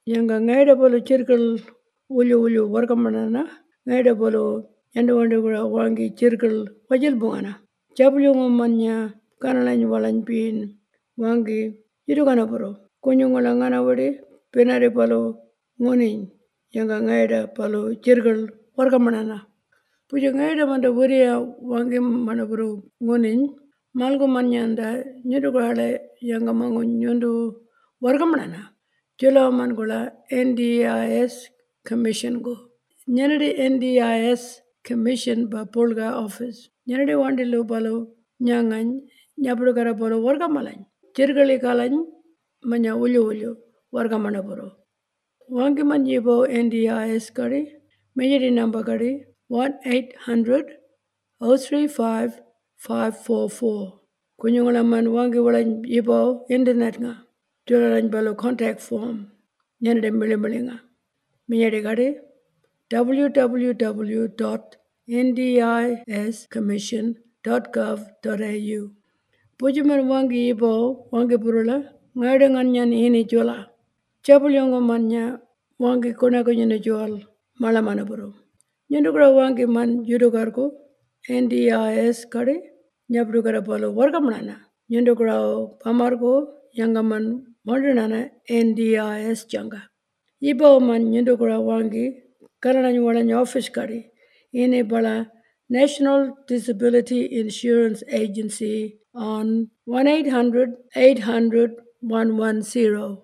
Yanga ngaida bolo circle ulu warkamanana ngaida bolo yanda wanda gura wangi circle wajil bungana. Jablungo manya kanalany walany pin wangi yidu kana bro. Kunyungola ngana wadi penare balo ngoni yanga ngaida balo circle warkamanana. Puja ngaida manda wuriya wangi mana bro ngoni malgo manyanda nyidu gale yanga mango nyundu warkamanana. Jula man gula NDIS commission go. Nyanadi NDIS commission ba polga office. Nyanadi wandi lo balo nyangan nyabru gara balo warga malany. Jirgali kalany manya ulu warga mana baro. Wangi man yibo NDIS kari. Mayadi number kari 1-800-035-544. Kunyungola man wangi walany yibo internet nga. Julalan balo contact form. Nyanade milimbalinga. Minyade kari www.ndiscommission.gov.au. Pujuman wangi ibo wangi burula ngada nganyan ini jola. Chabulyongo manya wangi kona kunyana jol malamana buru. Nyandukura wangi man yudugarko NDIS kari nyabdugara balo wargamanana. Nyandukura pamarko yangaman modernana NDIS janga. Ibo man nyandukura wangi Kanalany walany office kari ini bala National Disability Insurance Agency on 1-800-800-110.